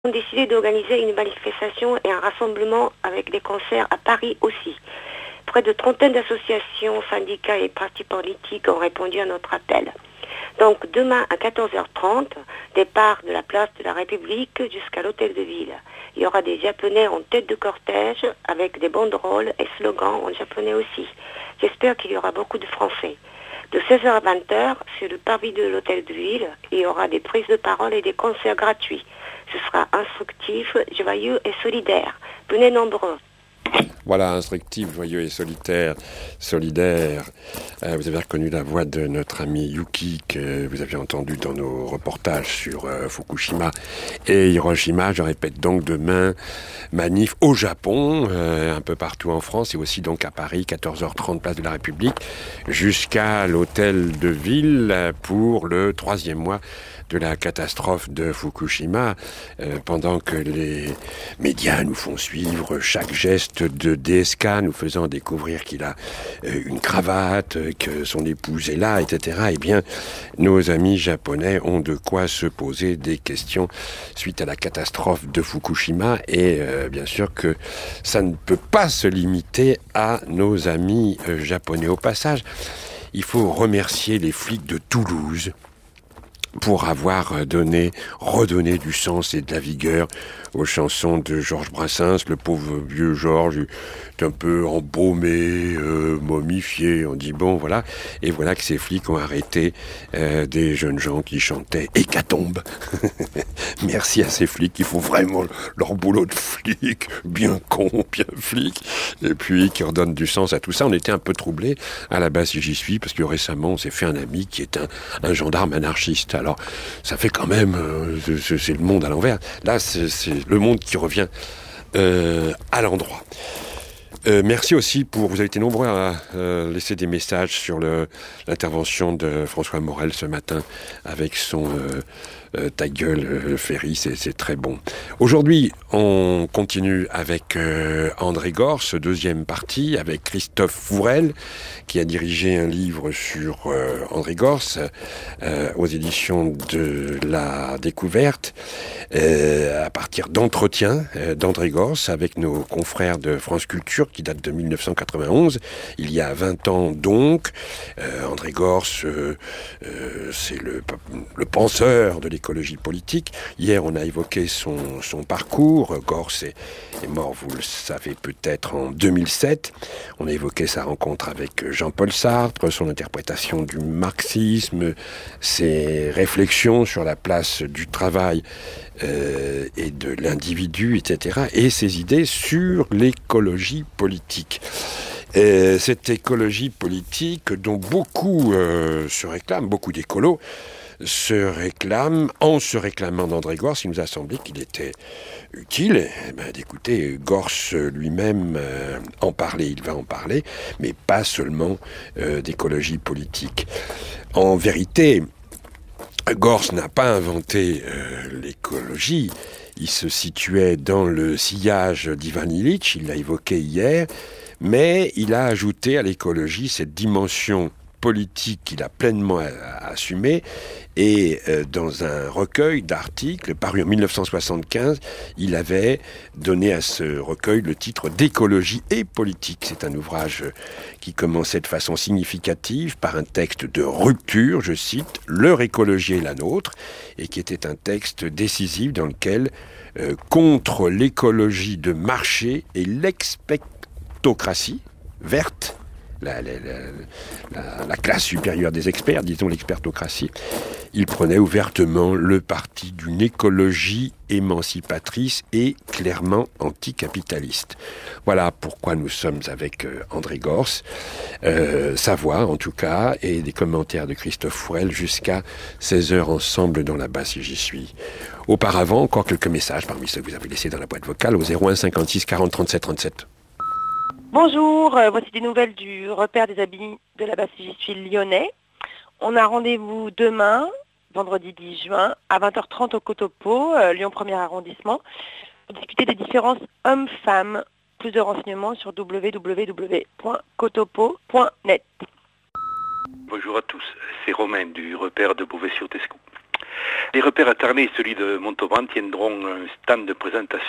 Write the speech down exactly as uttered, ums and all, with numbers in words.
ont décidé d'organiser une manifestation et un rassemblement avec des concerts à Paris aussi. Près de trentaine d'associations, syndicats et partis politiques ont répondu à notre appel. Donc demain à quatorze heures trente, départ de la place de la République jusqu'à l'hôtel de ville. Il y aura des Japonais en tête de cortège avec des banderoles et slogans en japonais aussi. J'espère qu'il y aura beaucoup de Français. De seize heures à vingt heures, sur le parvis de l'hôtel de ville, il y aura des prises de parole et des concerts gratuits. Ce sera instructif, joyeux et solidaire. Venez nombreux. Voilà, instructif, joyeux et solitaire, solidaire. Euh, vous avez reconnu la voix de notre ami Yuki que vous aviez entendu dans nos reportages sur euh, Fukushima et Hiroshima. Je répète donc demain, manif au Japon, euh, un peu partout en France et aussi donc à Paris, quatorze heures trente, place de la République, jusqu'à l'hôtel de ville pour le troisième mois de la catastrophe de Fukushima, euh, pendant que les médias nous font suivre chaque geste de D S K, nous faisant découvrir qu'il a euh, une cravate, que son épouse est là, et cetera. Eh bien, nos amis japonais ont de quoi se poser des questions suite à la catastrophe de Fukushima, et euh, bien sûr que ça ne peut pas se limiter à nos amis euh, japonais. Au passage, il faut remercier les flics de Toulouse pour avoir donné, redonné du sens et de la vigueur aux chansons de Georges Brassens. Le pauvre vieux Georges est un peu embaumé, euh, momifié. On dit bon, voilà. Et voilà que ces flics ont arrêté euh, des jeunes gens qui chantaient Hécatombe. Merci à ces flics qui font vraiment leur boulot de flic, bien con, bien flic, et puis qui redonnent du sens à tout ça. On était un peu troublés à la base, si j'y suis, parce que récemment, on s'est fait un ami qui est un, un gendarme anarchiste. Alors, ça fait quand même... Euh, c'est, c'est le monde à l'envers. Là, c'est, c'est le monde qui revient euh, à l'endroit. Euh, merci aussi pour... Vous avez été nombreux à euh, laisser des messages sur le, l'intervention de François Morel ce matin avec son... Euh, Euh, ta gueule, euh, Ferry, c'est, c'est très bon. Aujourd'hui, on continue avec euh, André Gorce, deuxième partie, avec Christophe Fourel, qui a dirigé un livre sur euh, André Gorce euh, aux éditions de La Découverte, euh, à partir d'entretiens euh, d'André Gorce avec nos confrères de France Culture, qui datent de dix-neuf cent quatre-vingt-onze, il y a vingt ans donc. Euh, André Gorce, euh, euh, c'est le, le penseur de l'écologie politique. Hier, on a évoqué son, son parcours. Gorce est, est mort, vous le savez peut-être, en deux mille sept. On a évoqué sa rencontre avec Jean-Paul Sartre, son interprétation du marxisme, ses réflexions sur la place du travail euh, et de l'individu, et cetera, et ses idées sur l'écologie politique. Et cette écologie politique dont beaucoup euh, se réclament, beaucoup d'écolos, se réclame, en se réclamant d'André Gorce, il nous a semblé qu'il était utile eh ben, d'écouter Gorce lui-même euh, en parler. Il va en parler, mais pas seulement euh, d'écologie politique. En vérité, Gorce n'a pas inventé euh, l'écologie. Il se situait dans le sillage d'Ivan Illich, il l'a évoqué hier, mais il a ajouté à l'écologie cette dimension politique qu'il a pleinement assumé, et euh, dans un recueil d'articles paru en dix-neuf cent soixante-quinze, il avait donné à ce recueil le titre d'Écologie et politique. C'est un ouvrage qui commençait de façon significative par un texte de rupture, je cite, « Leur écologie est la nôtre », et qui était un texte décisif dans lequel, euh, contre l'écologie de marché et l'expectocratie verte, La, la, la, la classe supérieure des experts, disons l'expertocratie, il prenait ouvertement le parti d'une écologie émancipatrice et clairement anticapitaliste. Voilà pourquoi nous sommes avec euh, André Gorce, euh, sa voix en tout cas, et des commentaires de Christophe Fourel jusqu'à seize heures ensemble dans la base si j'y suis. Auparavant, encore quelques messages parmi ceux que vous avez laissés dans la boîte vocale au zéro un cinquante-six quarante trente-sept trente-sept. Bonjour, euh, voici des nouvelles du repère des habits de la base si j'y suis lyonnais. On a rendez-vous demain, vendredi dix juin, à vingt heures trente au Cotopo, euh, Lyon premier arrondissement, pour discuter des différences hommes-femmes. Plus de renseignements sur w w w point cotopo point net. Bonjour à tous, c'est Romain du repère de Beauvais-sur-Tescou. Les repères à Ternay et celui de Montauban tiendront un stand de présentation